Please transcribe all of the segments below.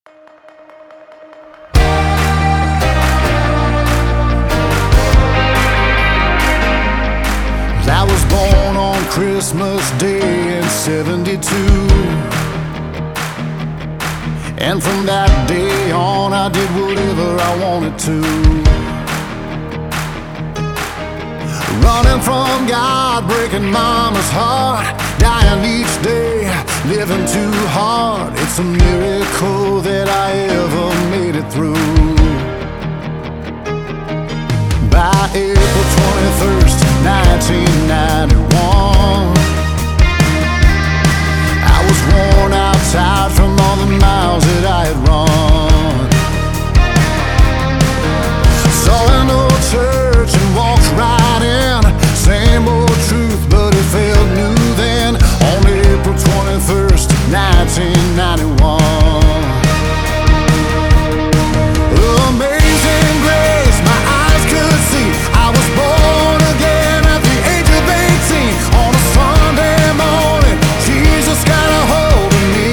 I was born on Christmas Day in '72, and from that day on I did whatever I wanted to. Running from God, breaking mama's heart, dying each day, living too hard. It's a miracle that I ever made it through. By April 21st, 1991, I was worn out, tired from all the miles that I had run. Saw an old church and walked right in. Same old truth, but it felt new then. On April 21st, 1991. Amazing grace, my eyes could see. I was born again at the age of 18. On a Sunday morning, Jesus got a hold of me.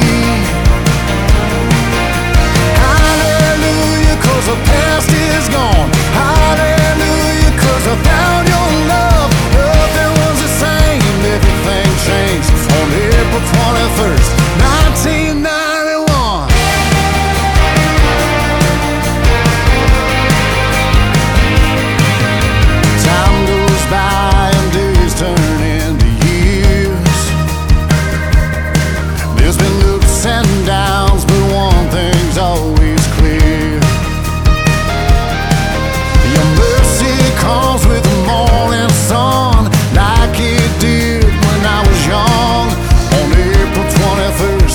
Hallelujah, 'cause the past is gone. Hallelujah, 'cause I found your love. Nothing was the same, everything changed. On April 21st, 1991. Time goes by and days turn into years. There's been ups and downs, but one thing's always clear. Your mercy comes with the morning sun, like it did when I was young. On April 21st,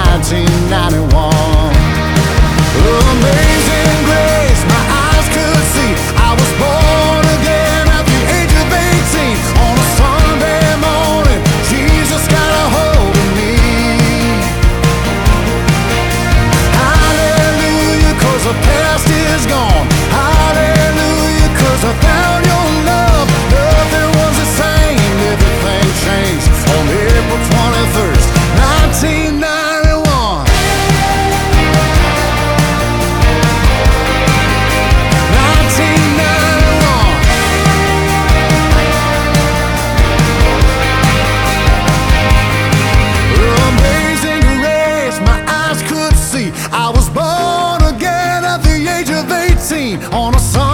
1991. Amazing grace, my eyes could see. I was born again at the age of 18. On a Sunday morning, Jesus got a hold of me. Hallelujah, 'cause the past is gone. Hallelujah, 'cause I found your love. Nothing was the same, everything changed. On April 21st, 1991. 1991. Amazing grace, my eyes could see. I was born again at the age of 18. On a Sunday